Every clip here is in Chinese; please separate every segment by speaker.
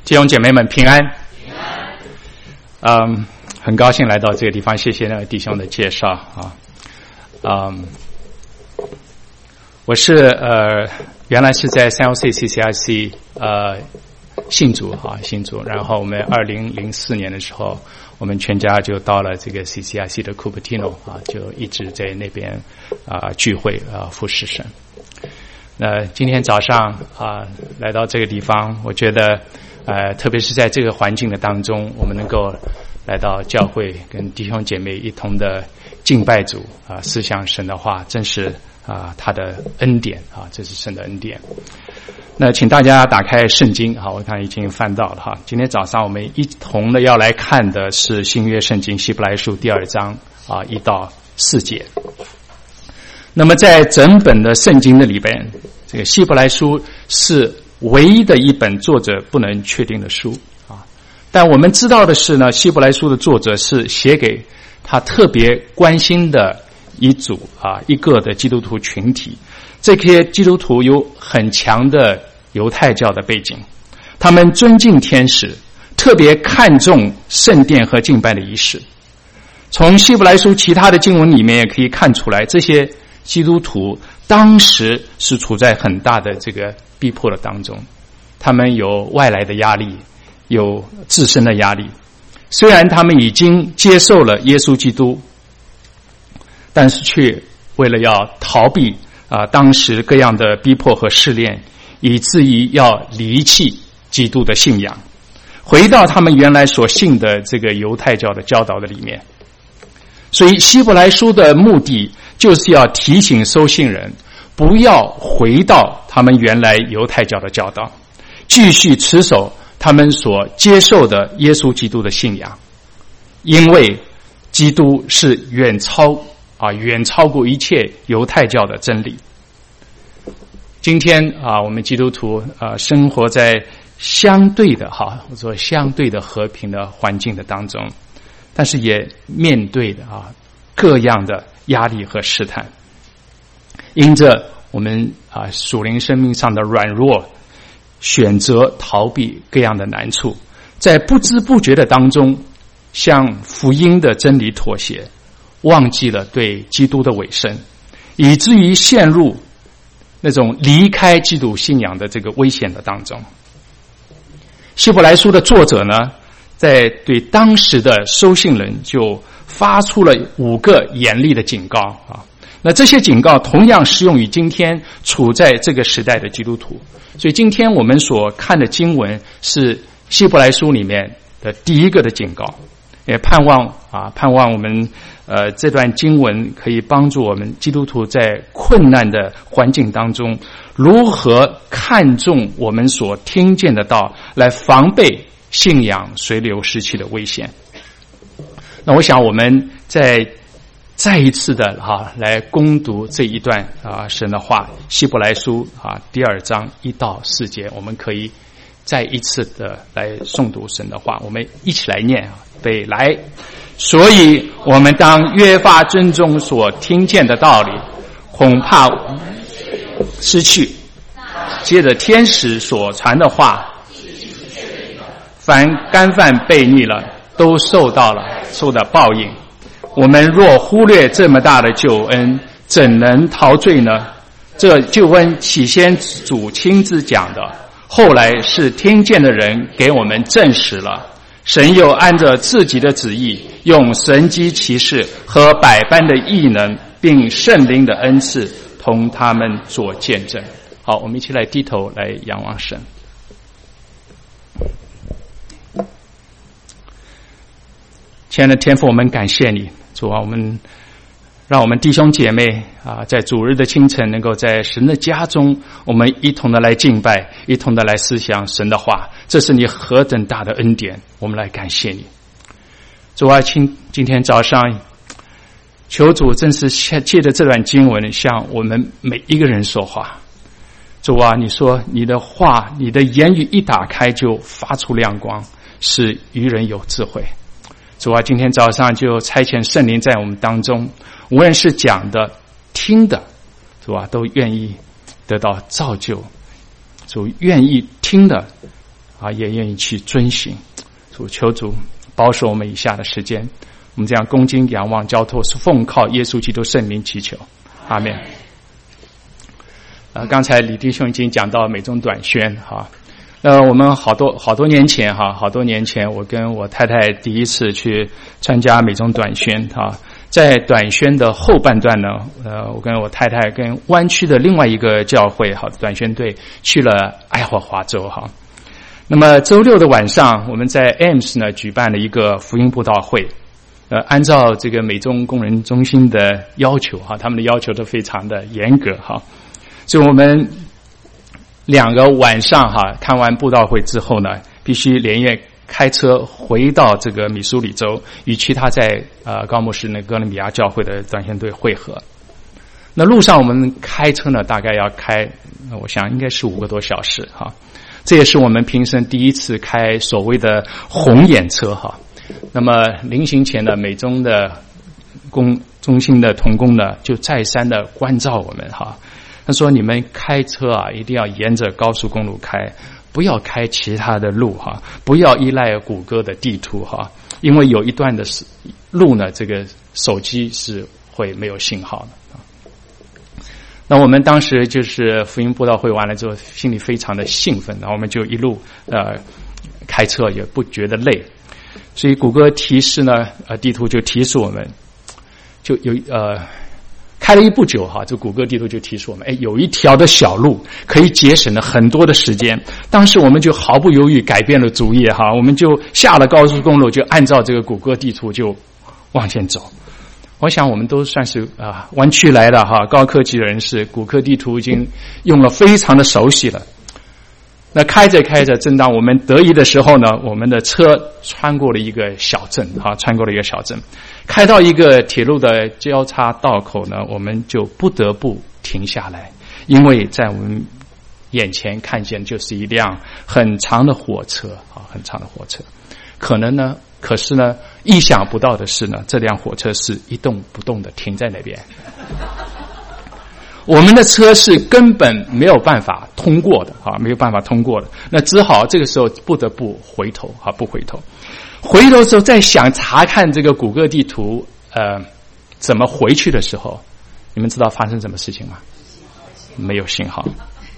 Speaker 1: 弟兄姐妹们平安。很高兴来到这个地方，谢谢那个弟兄的介绍啊。我是原来是在San Jose CCIC 信主，然后我们2004年的时候，我们全家就到了这个 CCIC 的 Cupertino 就一直在那边聚会服侍神。那今天早上来到这个地方，我觉得特别是在这个环境的当中，我们能够来到教会跟弟兄姐妹一同的敬拜主思想神的话，真是他的恩典这是神的恩典。那请大家打开圣经，我看已经翻到了今天早上我们一同的要来看的是新约圣经希伯来书第2章1到4节。那么在整本的圣经的里边，这个希伯来书是唯一的一本作者不能确定的书但我们知道的是呢，希伯来书的作者是写给他特别关心的一个的基督徒群体。这些基督徒有很强的犹太教的背景，他们尊敬天使，特别看重圣殿和敬拜的仪式。从希伯来书其他的经文里面也可以看出来，这些基督徒当时是处在很大的这个逼迫的当中，他们有外来的压力，有自身的压力。虽然他们已经接受了耶稣基督，但是却为了要逃避当时各样的逼迫和试炼，以至于要离弃基督的信仰，回到他们原来所信的这个犹太教的教导的里面。所以希伯来书的目的就是要提醒收信人不要回到他们原来犹太教的教导，继续持守他们所接受的耶稣基督的信仰，因为基督是远超过一切犹太教的真理。今天我们基督徒生活在相对的我说相对的和平的环境的当中，但是也面对的各样的压力和试探。因着我们属灵生命上的软弱，选择逃避各样的难处，在不知不觉的当中向福音的真理妥协，忘记了对基督的委身，以至于陷入那种离开基督信仰的这个危险的当中。希伯来书的作者呢，在对当时的收信人就发出了5个严厉的警告那这些警告同样适用于今天处在这个时代的基督徒。所以今天我们所看的经文是希伯来书里面的第一个的警告，也盼望我们这段经文可以帮助我们基督徒在困难的环境当中如何看重我们所听见的道，来防备信仰随流失去的危险。那我想我们再一次的来攻读这一段神的话，希伯来书第2章1到4节，我们可以再一次的来诵读神的话。我们一起来念背来。所以我们当越发尊重所听见的道理，恐怕失去接着天使所传的话，凡干犯悖逆了，都受到报应。我们若忽略这么大的救恩，怎能陶醉呢？这救恩起先主亲自讲的，后来是听见的人给我们证实了。神又按着自己的旨意，用神迹奇事和百般的异能，并圣灵的恩赐，同他们做见证。好，我们一起来低头来仰望神。亲爱的天父，我们感谢你，主让我们弟兄姐妹在主日的清晨能够在神的家中，我们一同的来敬拜，一同的来思想神的话，这是你何等大的恩典，我们来感谢你。主今天早上求主正是借着这段经文向我们每一个人说话。主你说你的话，你的言语一打开就发出亮光，使愚人有智慧。主今天早上就差遣圣灵在我们当中，无论是讲的听的，主都愿意得到造就。主愿意听的也愿意去遵行。主，求主保守我们以下的时间，我们这样恭敬仰望交托，是奉靠耶稣基督圣名祈求，阿们。刚才李弟兄已经讲到美中短宣我们好多年前我跟我太太第一次去参加美中短宣在短宣的后半段呢，我跟我太太跟湾区的另外一个教会短宣队去了爱荷华州那么周六的晚上，我们在 Ames 呢举办了一个福音布道会，按照这个美中工人中心的要求他们的要求都非常的严格所以我们2个晚上看完布道会之后呢，必须连夜开车回到这个密苏里州，与其他在高莫市哥伦比亚教会的短宣队会合。那路上我们开车呢，大概要开，我想应该是5个多小时这也是我们平生第一次开所谓的红眼车那么临行前呢，美中的中心的同工呢，就再三的关照我们他说你们开车一定要沿着高速公路开，不要开其他的路不要依赖谷歌的地图因为有一段的路呢，这个手机是会没有信号的那我们当时就是福音布道会完了之后，心里非常的兴奋，然后我们就一路开车也不觉得累，所以谷歌提示呢地图就提示我们，就有开了一不久这谷歌地图就提示我们有一条的小路可以节省了很多的时间。当时我们就毫不犹豫改变了主意我们就下了高速公路，就按照这个谷歌地图就往前走。我想我们都算是湾区来的高科技的人士，谷歌地图已经用了非常的熟悉了。那开着开着，正当我们得意的时候呢，我们的车穿过了一个小镇开到一个铁路的交叉道口呢，我们就不得不停下来，因为在我们眼前看见就是一辆很长的火车可是呢意想不到的是呢，这辆火车是一动不动的停在那边我们的车是根本没有办法通过的那只好这个时候不得不回头回头的时候再想查看这个谷歌地图怎么回去的时候，你们知道发生什么事情吗？没有信号。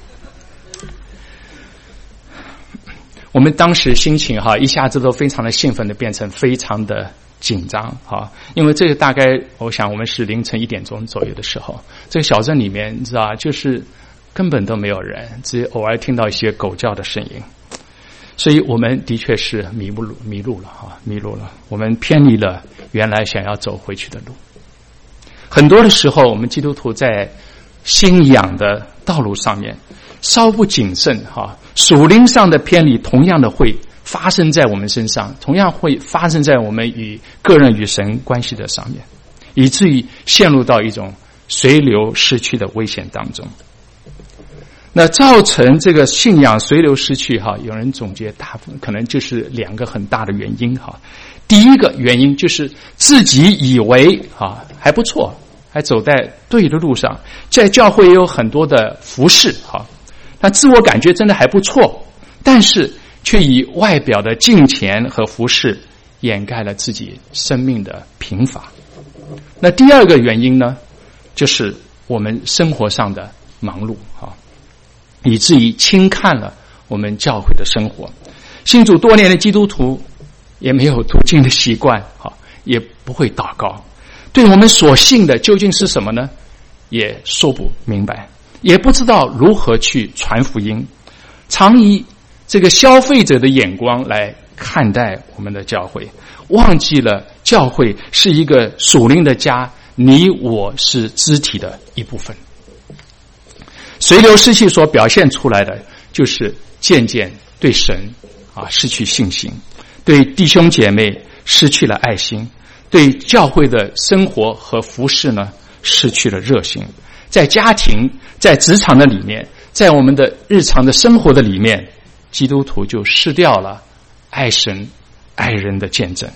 Speaker 1: 我们当时心情一下子都非常的兴奋的变成非常的紧张因为这个大概我想我们是凌晨1点钟左右的时候，这个小镇里面你知道就是根本都没有人，只偶尔听到一些狗叫的声音，所以我们的确是迷路了，我们偏离了原来想要走回去的路。很多的时候我们基督徒在信仰的道路上面稍不谨慎属灵上的偏离同样的会发生在我们身上，同样会发生在我们与个人与神关系的上面，以至于陷入到一种随流失去的危险当中。那造成这个信仰随流失去有人总结大部分可能就是2个很大的原因第一个原因就是自己以为还不错，还走在对的路上，在教会也有很多的服事那自我感觉真的还不错，但是却以外表的敬虔和服事掩盖了自己生命的贫乏。那第二个原因呢，就是我们生活上的忙碌以至于轻看了我们教会的生活。信主多年的基督徒也没有读经的习惯也不会祷告，对我们所信的究竟是什么呢，也说不明白，也不知道如何去传福音，常以这个消费者的眼光来看待我们的教会，忘记了教会是一个属灵的家，你我是肢体的一部分。随流失去所表现出来的就是渐渐对神失去信心，对弟兄姐妹失去了爱心，对教会的生活和服事呢失去了热心，在家庭在职场的里面，在我们的日常的生活的里面，基督徒就失掉了爱神爱人的见证。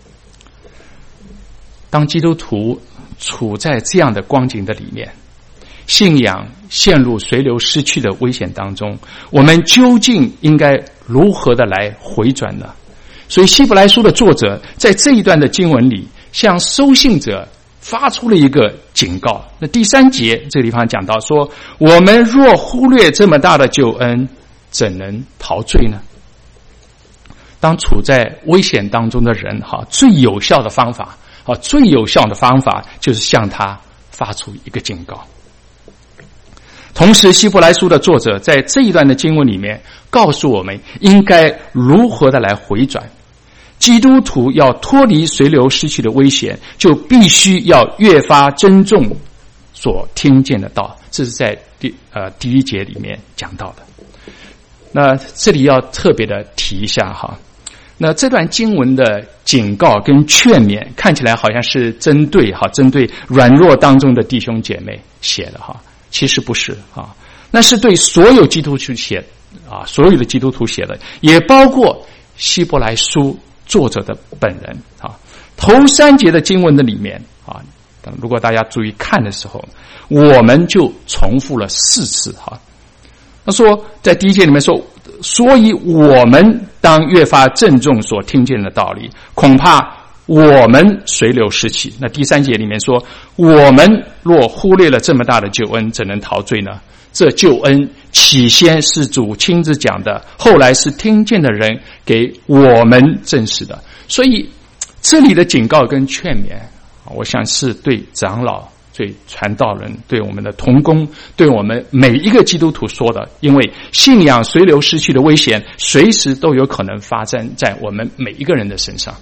Speaker 1: 当基督徒处在这样的光景的里面，信仰陷入随流失去的危险当中，我们究竟应该如何的来回转呢？所以希伯来书的作者在这一段的经文里，向收信者发出了一个警告。那第3节这个地方讲到说，我们若忽略这么大的救恩，怎能逃罪呢？当处在危险当中的人，最有效的方法就是向他发出一个警告。同时希伯来书的作者在这一段的经文里面告诉我们应该如何的来回转。基督徒要脱离随流失去的危险，就必须要越发珍重所听见的道。这是在第1节里面讲到的。那这里要特别的提一下那这段经文的警告跟劝勉看起来好像是针对软弱当中的弟兄姐妹写的其实不是那是对所有基督徒写所有的基督徒写的，也包括希伯来书作者的本人头3节的经文的里面如果大家注意看的时候，我们就重复了4次他说在第1节里面说，所以我们当越发郑重所听见的道理，恐怕我们随流失去。那第3节里面说，我们若忽略了这么大的救恩，怎能逃罪呢？这救恩起先是主亲自讲的，后来是听见的人给我们证实的。所以这里的警告跟劝勉，我想是对长老、对传道人、对我们的同工、对我们每一个基督徒说的。因为信仰随流失去的危险随时都有可能发生在我们每一个人的身上。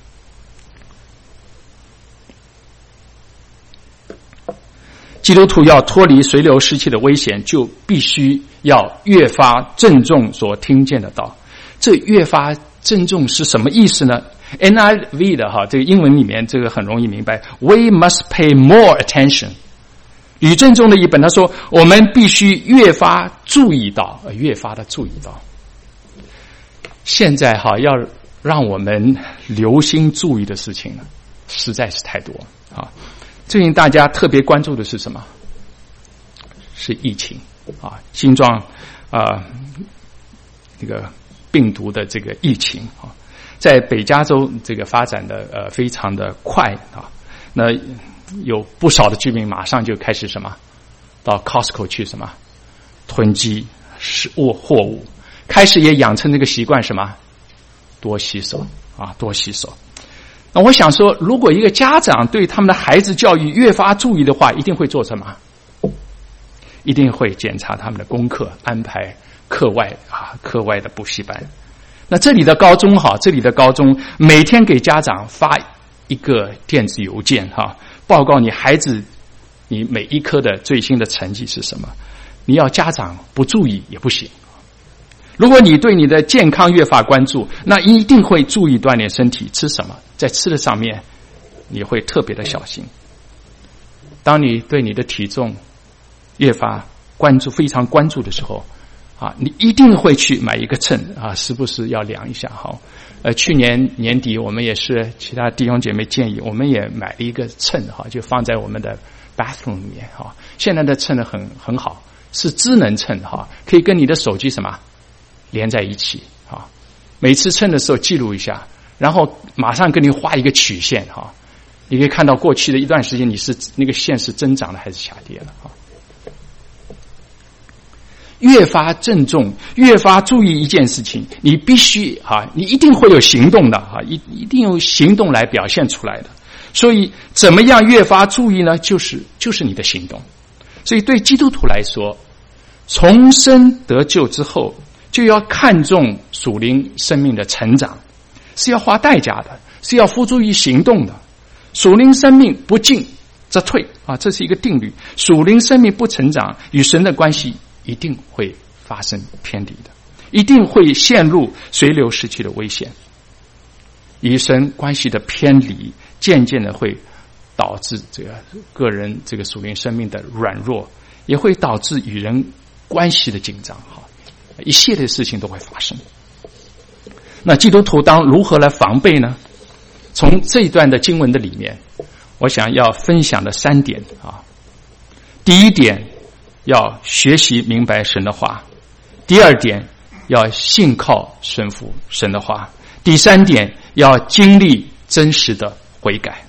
Speaker 1: 基督徒要脱离随流失去的危险，就必须要越发郑重所听见的道。这越发郑重是什么意思呢？ NIV 的这个英文里面这个很容易明白， We must pay more attention。 吕正中的一本他说，我们必须越发注意到，越发的注意到。现在要让我们留心注意的事情呢，实在是太多最近大家特别关注的是什么？是疫情新冠这个病毒的这个疫情在北加州这个发展的非常的快那有不少的居民马上就开始什么到 Costco 去什么囤积货物，开始也养成这个习惯什么多洗手多洗手。那我想说，如果一个家长对他们的孩子教育越发注意的话，一定会做什么？一定会检查他们的功课，安排课外的补习班。那这里的高中每天给家长发一个电子邮件报告你孩子你每一科的最新的成绩是什么。你要家长不注意也不行。如果你对你的健康越发关注，那一定会注意锻炼身体，吃什么，在吃的上面你会特别的小心。当你对你的体重越发关注，非常关注的时候你一定会去买一个秤时不时要量一下去年年底我们也是其他弟兄姐妹建议，我们也买了一个秤就放在我们的 bathroom 里面现在的秤呢很好，是智能秤可以跟你的手机什么连在一起每次称的时候记录一下，然后马上给你画一个曲线你可以看到过去的一段时间你是那个线是增长的还是下跌的越发郑重，越发注意一件事情，你必须你一定会有行动的一定有行动来表现出来的。所以怎么样越发注意呢？就是你的行动。所以对基督徒来说，重生得救之后就要看重属灵生命的成长，是要花代价的，是要付诸于行动的。属灵生命不进则退这是一个定律。属灵生命不成长，与神的关系一定会发生偏离的，一定会陷入随流失去的危险。与神关系的偏离渐渐的会导致这个个人这个属灵生命的软弱，也会导致与人关系的紧张一系列事情都会发生。那基督徒当如何来防备呢？从这一段的经文的里面，我想要分享的3点第一点，要学习明白神的话；第二点， 要信靠顺服神的话；第三点，要经历真实的悔改。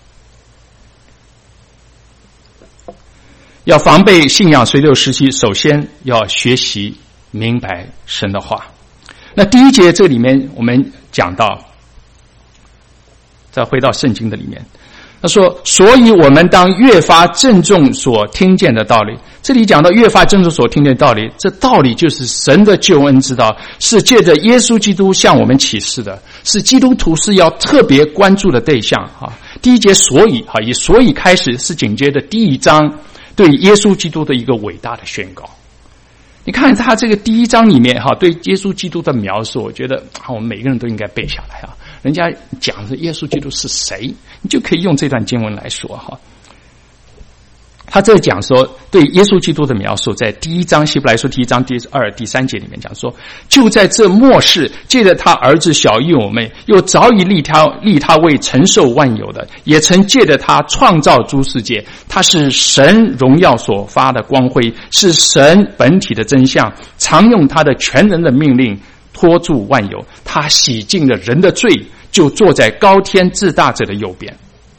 Speaker 1: 要防备信仰随流时期，首先要学习明白神的话。那第一节这里面我们讲到，再回到圣经的里面，他说，所以我们当越发郑重所听见的道理。这里讲到越发郑重所听见的道理，这道理就是神的救恩之道，是借着耶稣基督向我们启示的，是基督徒是要特别关注的对象。第一节所以，以所以开始，是紧接着第一章对耶稣基督的一个伟大的宣告。你看他这个第一章里面对耶稣基督的描述，我觉得我们每个人都应该背下来。人家讲的耶稣基督是谁，你就可以用这段经文来说。他这讲说对耶稣基督的描述，在第一章希伯来书第一章第2、第3节里面讲说，就在这末世，借着他儿子小义我们，又早已立他为承受万有的，也曾借着他创造诸世界。他是神荣耀所发的光辉，是神本体的真相，常用他的全能的命令托住万有。他洗净了人的罪，就坐在高天至大者的右边。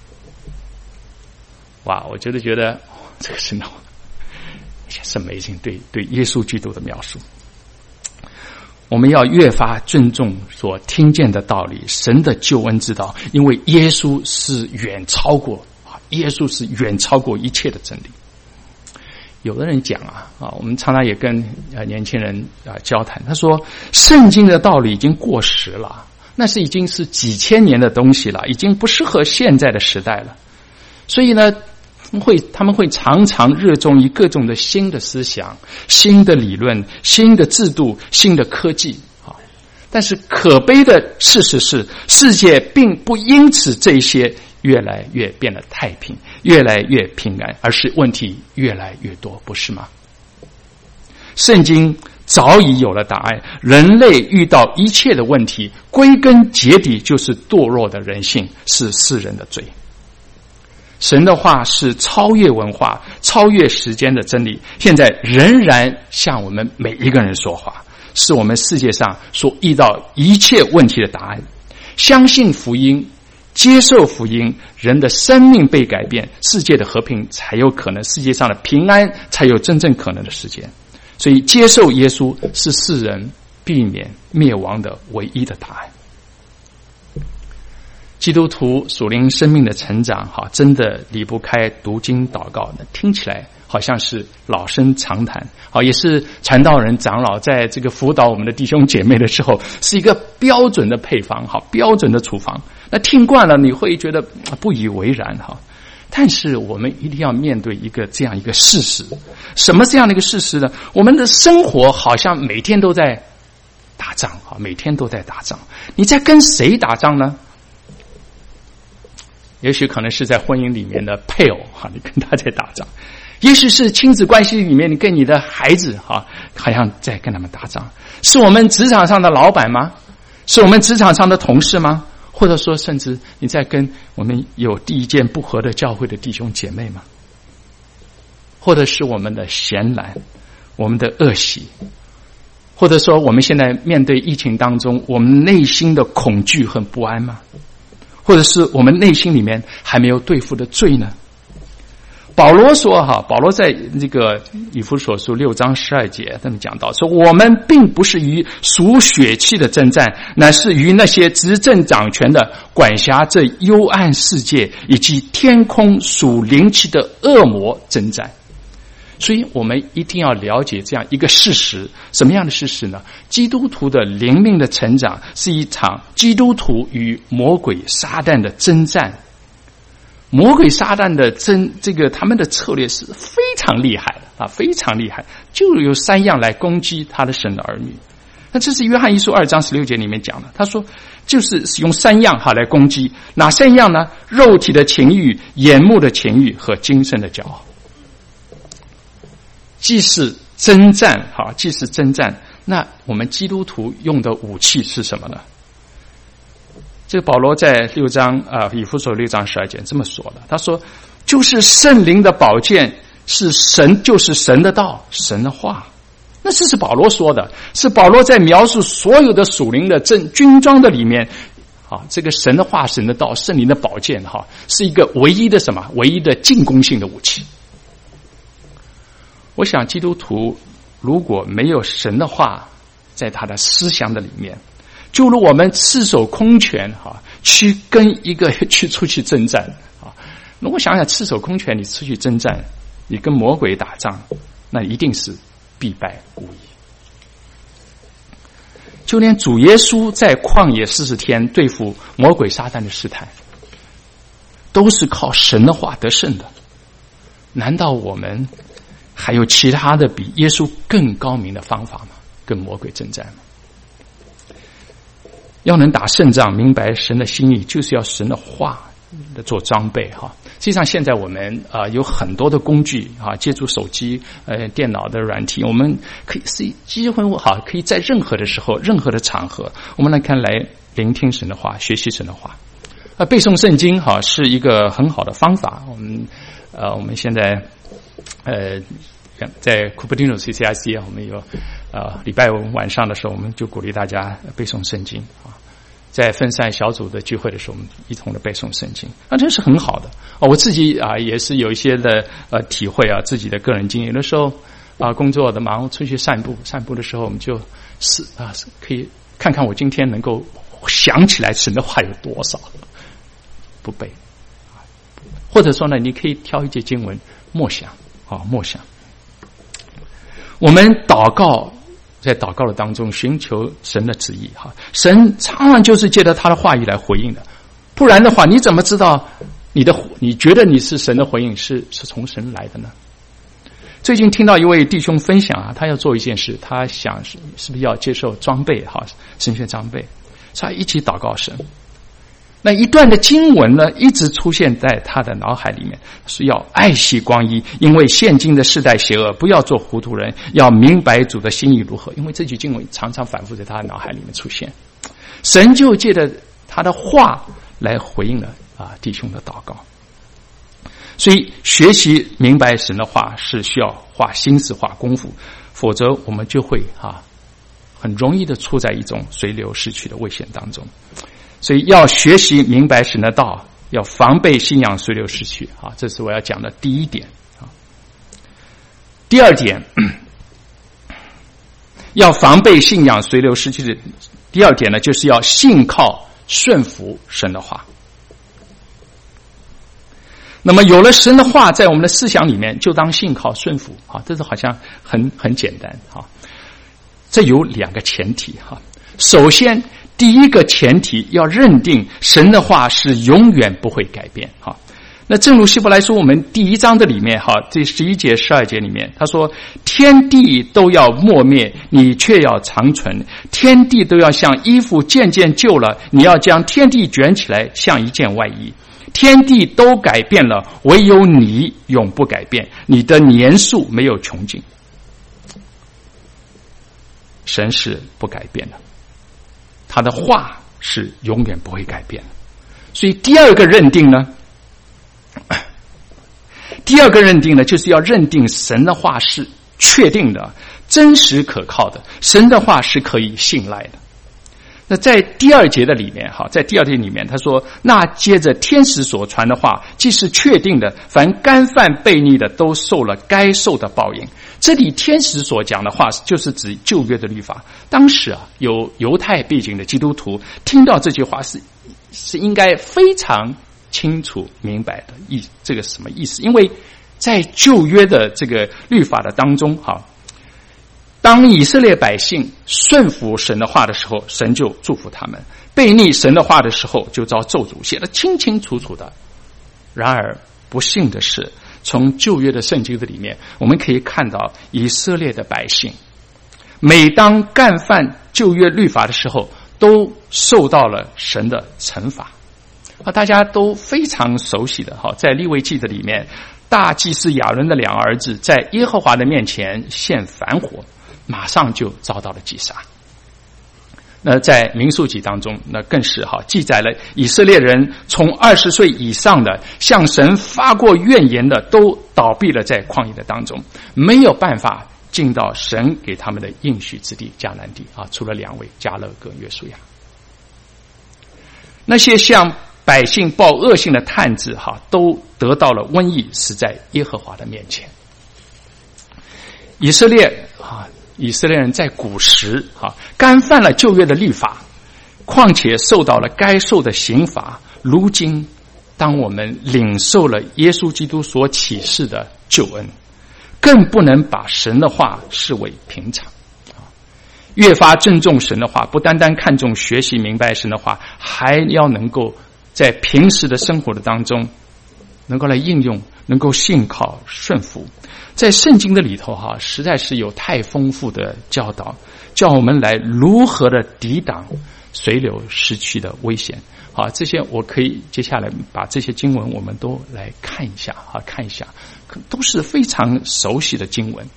Speaker 1: 哇，我觉得这个是amazing，对耶稣基督的描述。我们要越发尊重所听见的道理，神的救恩之道，因为耶稣是远超过一切的真理。有的人讲我们常常也跟年轻人交谈，他说圣经的道理已经过时了，那是已经是几千年的东西了，已经不适合现在的时代了。所以呢，他们会常常热衷于各种的新的思想、新的理论、新的制度、新的科技。但是可悲的事实是，世界并不因此这些越来越变得太平，越来越平安，而是问题越来越多，不是吗？圣经早已有了答案，人类遇到一切的问题，归根结底就是堕落的人性，是世人的罪。神的话是超越文化、超越时间的真理，现在仍然向我们每一个人说话，是我们世界上所遇到一切问题的答案。相信福音，接受福音，人的生命被改变，世界的和平才有可能，世界上的平安才有真正可能的时间。所以接受耶稣是世人避免灭亡的唯一的答案。基督徒属灵生命的成长真的离不开读经祷告，听起来好像是老生常谈，也是传道人长老在这个辅导我们的弟兄姐妹的时候是一个标准的配方，标准的处方。那听惯了你会觉得不以为然。但是我们一定要面对这样一个事实。什么这样的一个事实呢？我们的生活好像每天都在打仗，每天都在打仗。你在跟谁打仗呢？也许可能是在婚姻里面的配偶你跟他在打仗，也许是亲子关系里面你跟你的孩子好像在跟他们打仗，是我们职场上的老板吗？是我们职场上的同事吗？或者说甚至你在跟我们有意见不合的教会的弟兄姐妹吗？或者是我们的闲懒，我们的恶习，或者说我们现在面对疫情当中我们内心的恐惧和不安吗？或者是我们内心里面还没有对付的罪呢？保罗说保罗在这个以弗所书6章12节他们讲到说，我们并不是与属血气的征战，乃是与那些执政掌权的管辖这幽暗世界以及天空属灵气的恶魔征战。所以我们一定要了解这样一个事实。什么样的事实呢？基督徒的灵命的成长是一场基督徒与魔鬼撒旦的征战。魔鬼撒旦的他们的策略是非常厉害的非常厉害，就有3样来攻击他的神的儿女。那这是约翰一书2章16节里面讲的，他说就是用3样来攻击。哪3样呢？肉体的情欲、眼目的情欲和今生的骄傲。既是征战那我们基督徒用的武器是什么呢？这个保罗在6章以弗所6章12节这么说的，他说就是圣灵的宝剑，是神，就是神的道，神的话。 那是保罗说的，是保罗在描述所有的属灵的军装的里面，这个神的话、神的道、圣灵的宝剑，是一个唯一的什么？唯一的进攻性的武器。我想基督徒如果没有神的话在他的思想的里面，就如我们赤手空拳去跟一个出去征战如果想想赤手空拳你出去征战，你跟魔鬼打仗，那一定是必败无疑。就连主耶稣在旷野40天对付魔鬼撒旦的试探，都是靠神的话得胜的。难道我们还有其他的比耶稣更高明的方法吗？跟魔鬼征战吗？要能打胜仗，明白神的心意，就是要神的话的做装备实际上现在我们有很多的工具借助手机电脑的软体，我们可以是几乎可以在任何的时候、任何的场合，我们来聆听神的话，学习神的话。背诵圣经是一个很好的方法。我们现在在 Cupertino CCIC 我们有礼拜五晚上的时候，我们就鼓励大家背诵圣经在分散小组的聚会的时候，我们一同的背诵圣经，这是很好的我自己也是有一些的体会自己的个人经验。有的时候工作的忙，出去散步的时候，我们就是可以看看我今天能够想起来神的话有多少，不背，或者说呢，你可以挑一节经文默想默想。我们祷告，在祷告的当中寻求神的旨意神常常就是借着他的话语来回应的，不然的话你怎么知道你觉得你是神的回应是从神来的呢？最近听到一位弟兄分享他要做一件事，他想是不是要接受装备神学装备，他一起祷告神。那一段的经文呢，一直出现在他的脑海里面，是要爱惜光阴，因为现今的世代邪恶，不要做糊涂人，要明白主的心意如何。因为这句经文常常反复在他的脑海里面出现，神就借着他的话来回应了弟兄的祷告。所以学习明白神的话是需要花心思花功夫，否则我们就会很容易的处在一种随流失去的危险当中。所以要学习明白神的道，要防备信仰随流失去这是我要讲的第一点第二点，要防备信仰随流失去的第二点呢，就是要信靠顺服神的话。那么有了神的话在我们的思想里面，就当信靠顺服这是好像很简单这有两个前提首先第一个前提要认定神的话是永远不会改变那正如希伯来书我们第1章的里面这11节12节里面他说，天地都要没灭，你却要长存，天地都要像衣服渐渐旧了，你要将天地卷起来像一件外衣。天地都改变了，唯有你永不改变，你的年数没有穷尽。神是不改变的，他的话是永远不会改变的。所以第二个认定呢，就是要认定神的话是确定的、真实可靠的，神的话是可以信赖的。那在第二节的里面他说，那接着天使所传的话既是确定的，凡干犯悖逆的都受了该受的报应。这里天使所讲的话就是指旧约的律法。当时有犹太背景的基督徒听到这句话是应该非常清楚明白的这个什么意思。因为在旧约的这个律法的当中当以色列百姓顺服神的话的时候，神就祝福他们；悖逆神的话的时候，就遭咒诅，写得清清楚楚的。然而不幸的是，从旧约的圣经的里面，我们可以看到以色列的百姓，每当干犯旧约律法的时候，都受到了神的惩罚。大家都非常熟悉的在利未记的里面，大祭司亚伦的2儿子在耶和华的面前献燔火，马上就遭到了击杀。那在民数记当中，那更是记载了以色列人从20岁以上的向神发过怨言的，都倒闭了在旷野的当中，没有办法进到神给他们的应许之地迦南地啊，除了2位迦勒跟约书亚。那些向百姓报恶信的探子都得到了瘟疫，死在耶和华的面前。以色列人在古时干犯了旧约的律法，况且受到了该受的刑罚。如今当我们领受了耶稣基督所启示的救恩，更不能把神的话视为平常，越发尊重神的话，不单单看重学习明白神的话，还要能够在平时的生活的当中能够来应用，能够信靠顺服。在圣经的里头实在是有太丰富的教导，叫我们来如何的抵挡随流失去的危险。这些我可以接下来把这些经文我们都来看一下都是非常熟悉的经文。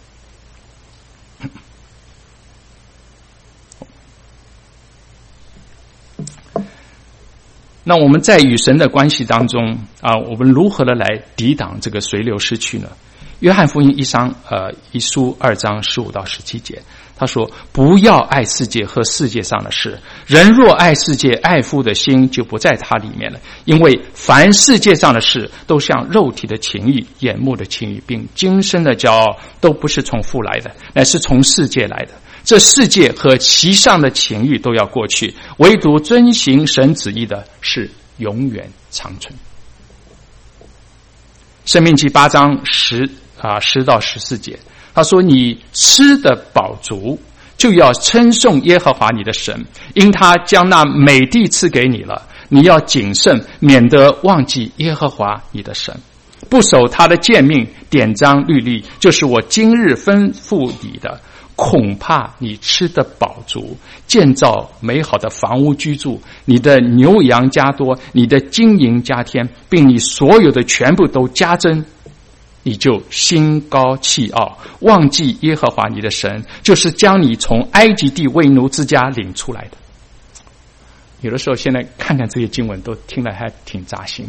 Speaker 1: 那我们在与神的关系当中我们如何的来抵挡这个随流失去呢？约翰福音一书2章15到17节，他说：不要爱世界和世界上的事，人若爱世界，爱父的心就不在他里面了。因为凡世界上的事都像肉体的情欲、眼目的情欲，并今生的骄傲，都不是从父来的，乃是从世界来的。这世界和其上的情欲都要过去，唯独遵行神旨意的是永远长存。申命记8章10到14节，他说：你吃的饱足，就要称颂耶和华你的神，因他将那美地赐给你了。你要谨慎，免得忘记耶和华你的神，不守他的诫命、典章、律例，就是我今日吩咐你的。恐怕你吃得饱足，建造美好的房屋居住，你的牛羊加多，你的金银加添，并你所有的全部都加增，你就心高气傲，忘记耶和华你的神，就是将你从埃及地为奴之家领出来的。有的时候现在看看这些经文都听了还挺扎心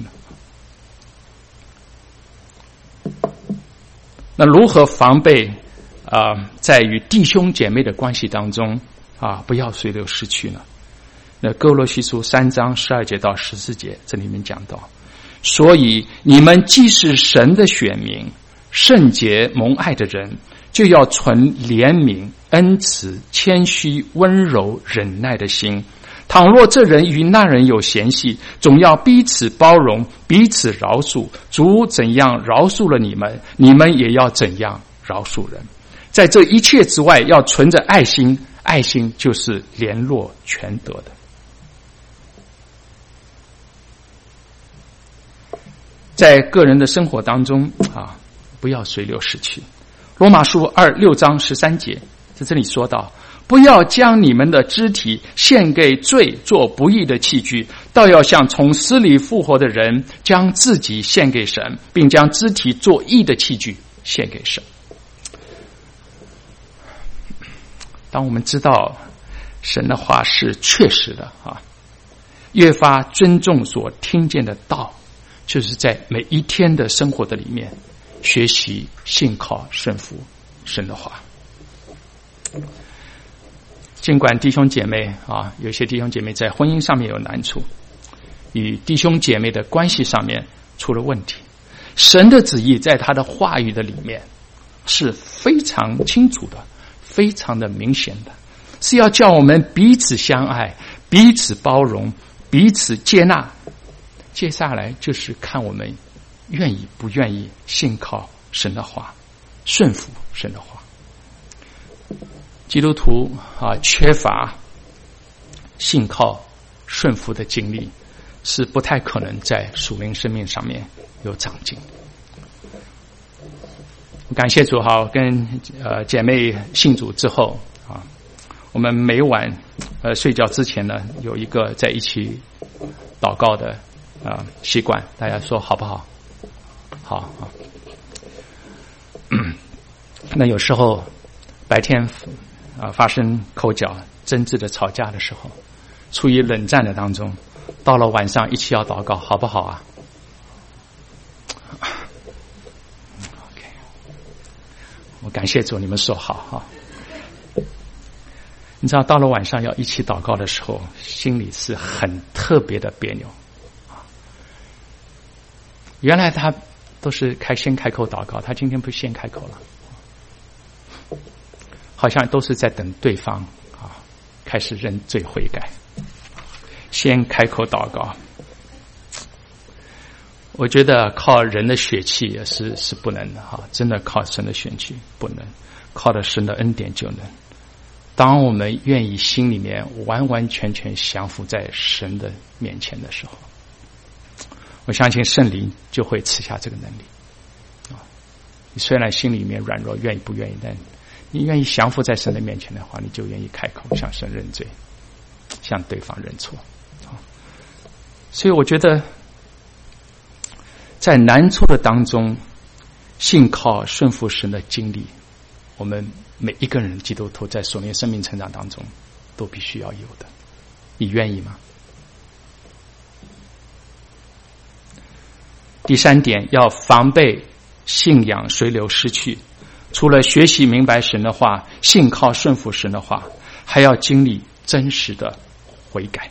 Speaker 1: 的。那如何防备在与弟兄姐妹的关系当中不要随流失去呢？那哥罗西书3章12节到14节，这里面讲到，所以你们既是神的选民，圣洁蒙爱的人，就要存怜悯、恩慈、谦虚、温柔、忍耐的心。倘若这人与那人有嫌隙，总要彼此包容，彼此饶恕。主怎样饶恕了你们，你们也要怎样饶恕人。在这一切之外，要存着爱心，爱心就是联络全德的。在个人的生活当中不要随流失去。罗马书6章13节在这里说到，不要将你们的肢体献给罪做不义的器具，倒要像从死里复活的人，将自己献给神，并将肢体做义的器具献给神。当我们知道神的话是确实的越发尊重所听见的道，就是在每一天的生活的里面学习信靠顺服神的话。尽管弟兄姐妹有些弟兄姐妹在婚姻上面有难处，与弟兄姐妹的关系上面出了问题，神的旨意在他的话语的里面是非常清楚的，非常的明显的，是要叫我们彼此相爱，彼此包容，彼此接纳。接下来就是看我们愿意不愿意信靠神的话，顺服神的话。基督徒缺乏信靠顺服的经历，是不太可能在属灵生命上面有长进。感谢主跟姐妹信主之后我们每晚睡觉之前呢，有一个在一起祷告的习惯，大家说好不好？好那有时候白天发生口角、争执的吵架的时候，处于冷战的当中，到了晚上一起要祷告，好不好啊我感谢主，你们说好哈。你知道，到了晚上要一起祷告的时候，心里是很特别的别扭。原来他都是先开口祷告，他今天不先开口了，好像都是在等对方开始认罪悔改，先开口祷告。我觉得靠人的血气也是不能的哈，真的靠神的血气不能，靠着神的恩典就能。当我们愿意心里面完完全全降服在神的面前的时候，我相信圣灵就会赐下这个能力。你虽然心里面软弱，愿意不愿意，但你愿意降服在神的面前的话，你就愿意开口向神认罪，向对方认错。所以我觉得在难处的当中，信靠顺服神的经历，我们每一个人基督徒在属灵生命成长当中都必须要有的。你愿意吗？第三点，要防备信仰随流失去。除了学习明白神的话，信靠顺服神的话，还要经历真实的悔改。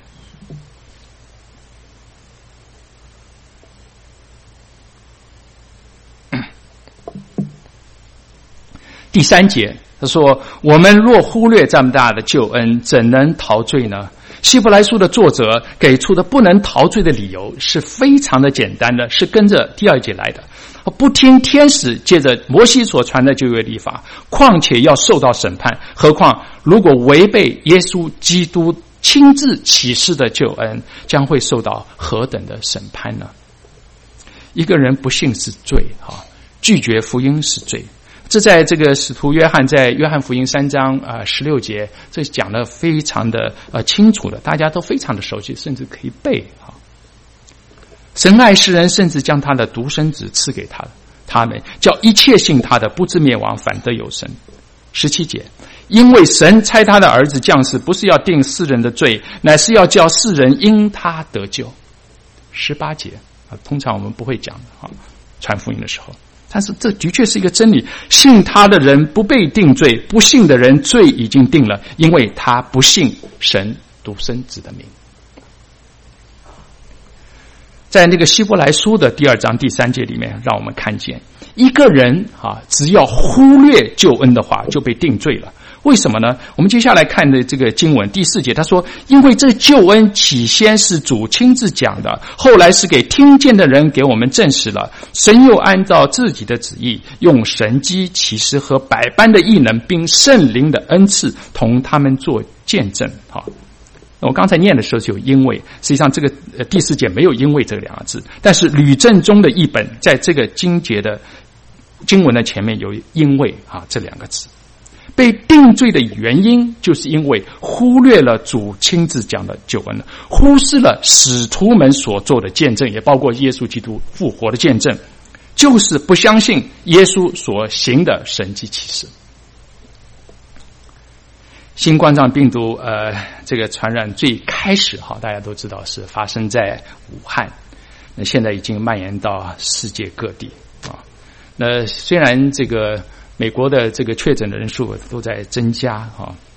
Speaker 1: 第三节他说，我们若忽略这么大的救恩，怎能陶醉呢？希伯来书的作者给出的不能陶醉的理由是非常的简单的，是跟着第二节来的。不听天使借着摩西所传的旧约律法，况且要受到审判，何况如果违背耶稣基督亲自启示的救恩，将会受到何等的审判呢？一个人不信是罪，拒绝福音是罪。这在这个使徒约翰在约翰福音3章16节，这讲得非常的清楚的，大家都非常的熟悉，甚至可以背。神爱世人，甚至将他的独生子赐给他们，叫一切信他的不至灭亡，反得有生。17节，因为神差他的儿子降世，不是要定世人的罪，乃是要叫世人因他得救。18节通常我们不会讲的传福音的时候，但是这的确是一个真理，信他的人不被定罪，不信的人罪已经定了，因为他不信神独生子的名。在那个希伯来书的第2章第3节里面，让我们看见一个人只要忽略救恩的话，就被定罪了。为什么呢？我们接下来看的这个经文第4节，他说，因为这救恩起先是主亲自讲的，后来是给听见的人给我们证实了，神又按照自己的旨意，用神迹奇事和百般的异能，并圣灵的恩赐同他们做见证。我刚才念的时候就有因为，实际上这个第4节没有因为这两个字，但是吕正中的译本在这个经文的前面有因为这两个字。被定罪的原因，就是因为忽略了主亲自讲的救恩，忽视了使徒们所做的见证，也包括耶稣基督复活的见证，就是不相信耶稣所行的神迹奇事。新冠状病毒这个传染最开始大家都知道是发生在武汉，那现在已经蔓延到世界各地那虽然这个美国的这个确诊的人数都在增加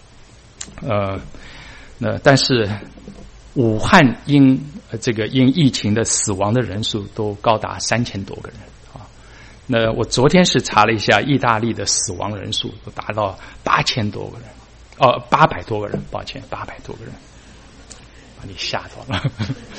Speaker 1: 但是武汉因疫情的死亡的人数都高达3000多个人那我昨天是查了一下，意大利的死亡人数都达到8000多个人，800多个人，抱歉，800多个人，把你吓到了。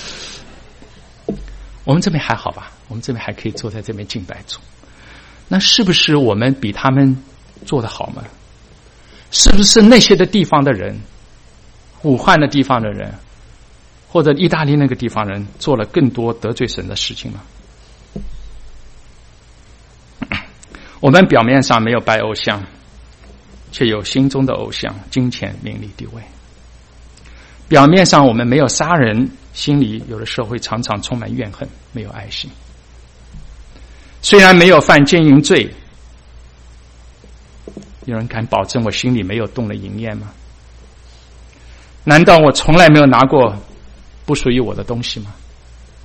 Speaker 1: 我们这边还好吧？我们这边还可以坐在这边敬拜主。那是不是我们比他们做得好吗？是不是那些的地方的人，武汉的地方的人，或者意大利那个地方人做了更多得罪神的事情吗？我们表面上没有拜偶像，却有心中的偶像，金钱、名利、地位。表面上我们没有杀人，心里有的时候会常常充满怨恨，没有爱心。虽然没有犯奸淫罪，有人敢保证我心里没有动了淫念吗？难道我从来没有拿过不属于我的东西吗？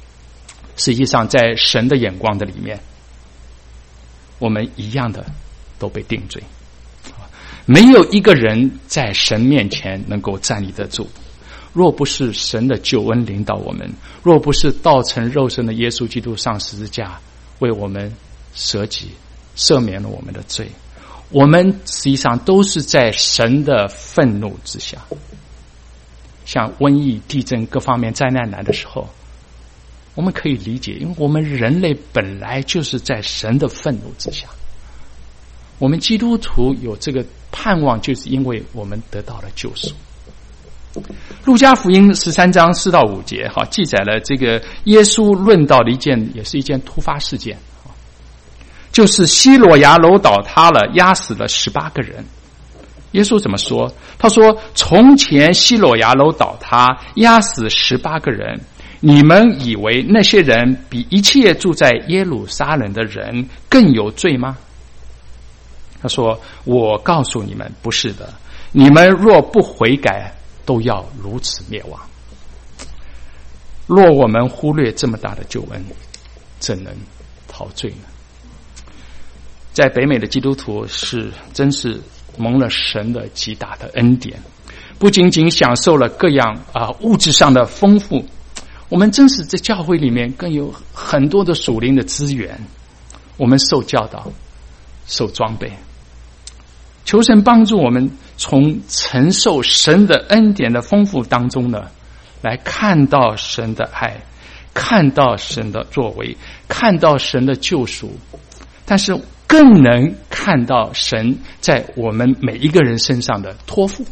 Speaker 1: 实际上在神的眼光的里面，我们一样的都被定罪。没有一个人在神面前能够站立得住，若不是神的救恩领导我们，若不是道成肉身的耶稣基督上十字架为我们舍己，赦免了我们的罪，我们实际上都是在神的愤怒之下。像瘟疫、地震各方面灾难来的时候，我们可以理解，因为我们人类本来就是在神的愤怒之下。我们基督徒有这个盼望，就是因为我们得到了救赎。路加福音13章4到5节记载了这个耶稣论到的也是一件突发事件，就是西罗亚楼倒塌了，压死了18个人。耶稣怎么说？他说，从前西罗亚楼倒塌，压死18个人，你们以为那些人比一切住在耶路撒冷的人更有罪吗？他说，我告诉你们，不是的，你们若不悔改，都要如此灭亡。若我们忽略这么大的救恩，怎能逃罪呢？在北美的基督徒真是蒙了神的极大的恩典，不仅仅享受了各样物质上的丰富，我们真是在教会里面更有很多的属灵的资源，我们受教导，受装备。求神帮助我们从承受神的恩典的丰富当中呢，来看到神的爱，看到神的作为，看到神的救赎，但是更能看到神在我们每一个人身上的托付。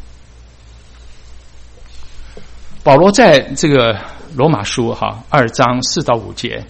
Speaker 1: 保罗在这个罗马书2章4到5节，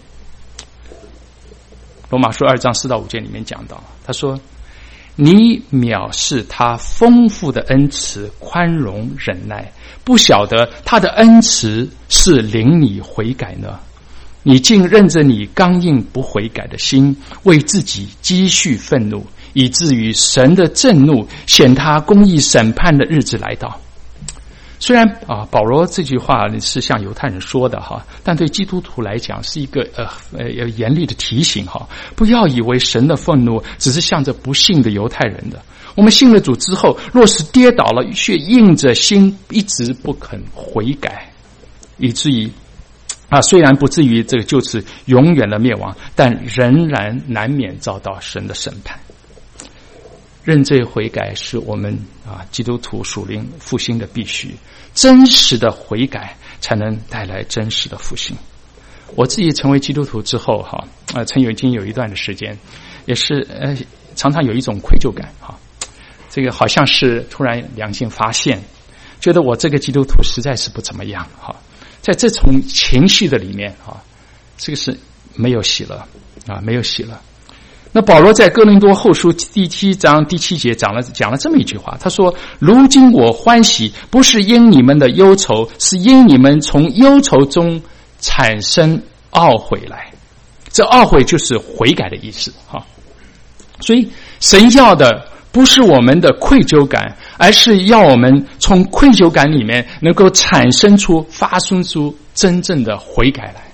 Speaker 1: 罗马书2章4到5节里面讲到，他说，你藐视他丰富的恩慈、宽容、忍耐，不晓得他的恩慈是领你悔改呢？你竟任着你刚硬不悔改的心，为自己积蓄愤怒，以至于神的震怒显他公义审判的日子来到。虽然保罗这句话是向犹太人说的但对基督徒来讲是一个严厉的提醒不要以为神的愤怒只是向着不信的犹太人的。我们信了主之后，若是跌倒了，却硬着心一直不肯悔改，以至于虽然不至于这个就此永远的灭亡，但仍然难免遭到神的审判。认罪悔改是我们基督徒属灵复兴的必须，真实的悔改才能带来真实的复兴。我自己成为基督徒之后已经有一段的时间，也是常常有一种愧疚感这个好像是突然良心发现，觉得我这个基督徒实在是不怎么样在这种情绪的里面这个是没有喜乐没有喜乐。那保罗在哥林多后书第7章第7节讲了这么一句话，他说，如今我欢喜，不是因你们的忧愁，是因你们从忧愁中产生懊悔来。这懊悔就是悔改的意思所以神要的不是我们的愧疚感，而是要我们从愧疚感里面能够发生出真正的悔改来。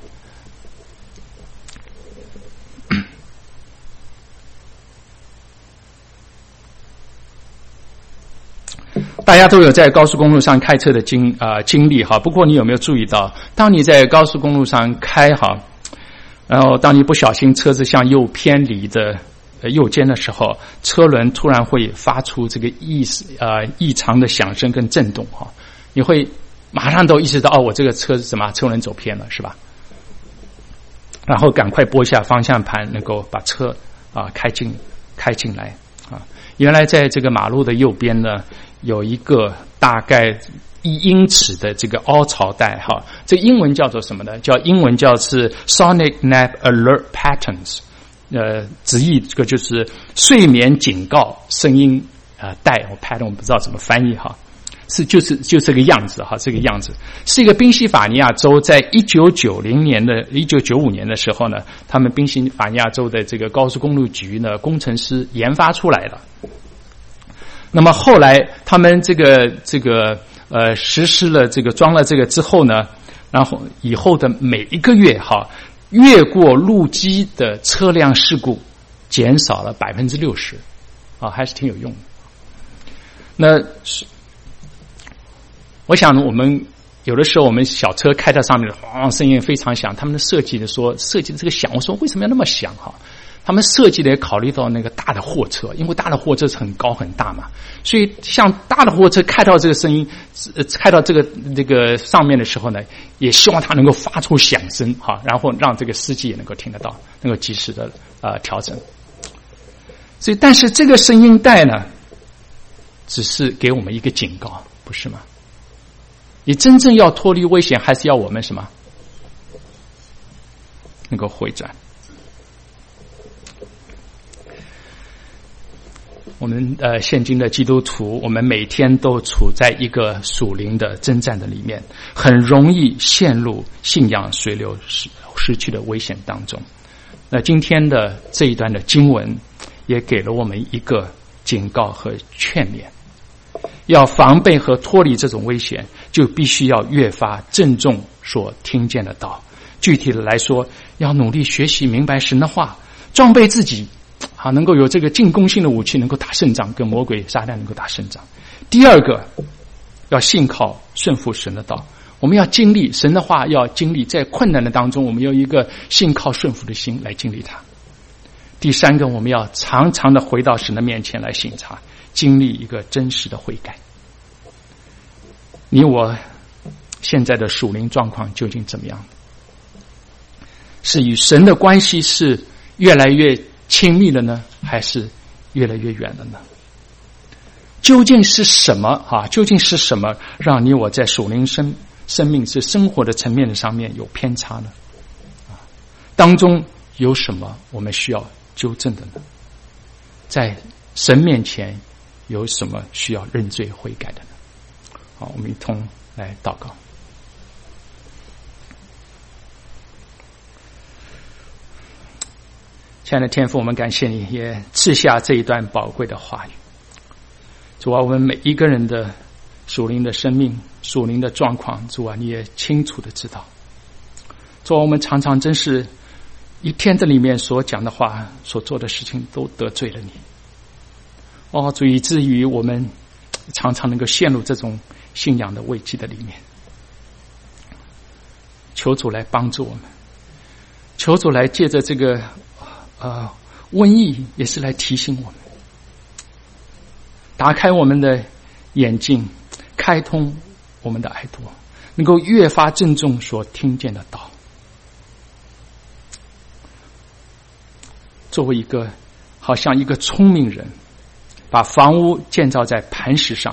Speaker 1: 大家都有在高速公路上开车的经历不过你有没有注意到，当你在高速公路上开然后当你不小心车子向右偏离的右肩的时候，车轮突然会发出这个异常的响声跟震动你会马上都意识到我这个车轮走偏了，是吧？然后赶快拨下方向盘，能够把车开进来原来在这个马路的右边呢，有一个大概1英尺的这个凹槽带这个英文叫做什么呢？英文叫是 Sonic Nap Alert Patterns， 直译这个就是睡眠警告声音带pattern 我不知道怎么翻译就这个样子这个样子是一个宾夕法尼亚州在1995年的时候呢，他们宾夕法尼亚州的这个高速公路局呢工程师研发出来的。那么后来他们这个实施了装了这个之后呢，然后以后的每一个月越过路基的车辆事故减少了60%， 还是挺有用的。那我想我们有的时候我们小车开在上面，声音非常响。他们的设计的这个响，我说为什么要那么响哈？他们设计的也考虑到那个大的货车，因为大的货车是很高很大嘛，所以像大的货车开到这个声音，开到这个上面的时候呢，也希望它能够发出响声哈，然后让这个司机也能够听得到，能够及时的调整。所以，但是这个声音带呢，只是给我们一个警告，不是吗？你真正要脱离危险，还是要我们什么？能够回转。我们现今的基督徒，我们每天都处在一个属灵的征战的里面，很容易陷入信仰水流失去的危险当中。那今天的这一段的经文也给了我们一个警告和劝勉，要防备和脱离这种危险，就必须要越发郑重所听见的道。具体的来说，要努力学习明白神的话，装备自己能够有这个进攻性的武器，能够打胜仗，跟魔鬼撒旦能够打胜仗。第二个，要信靠顺服神的道，我们要经历神的话，要经历在困难的当中，我们有一个信靠顺服的心来经历它。第三个，我们要常常的回到神的面前来省察，经历一个真实的悔改。你我现在的属灵状况究竟怎么样？是与神的关系是越来越亲密了呢，还是越来越远了呢？究竟是什么究竟是什么让你我在属灵生命是生活的层面上面有偏差呢？当中有什么我们需要纠正的呢？在神面前有什么需要认罪悔改的呢？好，我们一同来祷告。亲爱的天父，我们感谢你，也赐下这一段宝贵的话语。主啊，我们每一个人的属灵的生命、属灵的状况，主啊，你也清楚的知道。主啊，我们常常真是一天这里面所讲的话、所做的事情都得罪了你。主，以至于我们常常能够陷入这种信仰的危机的里面。求主来帮助我们，求主来借着这个瘟疫也是来提醒我们，打开我们的眼睛，开通我们的耳朵，能够越发郑重所听见的道。作为一个好像一个聪明人，把房屋建造在磐石上，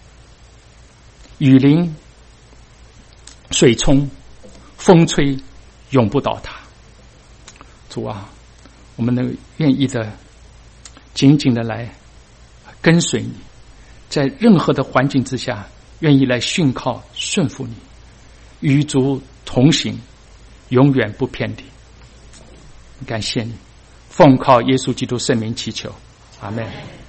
Speaker 1: 雨淋、水冲、风吹，永不倒塌。主啊，我们能愿意的紧紧的来跟随你，在任何的环境之下愿意来信靠顺服你，与主同行，永远不偏离。感谢你，奉靠耶稣基督圣名祈求，阿们。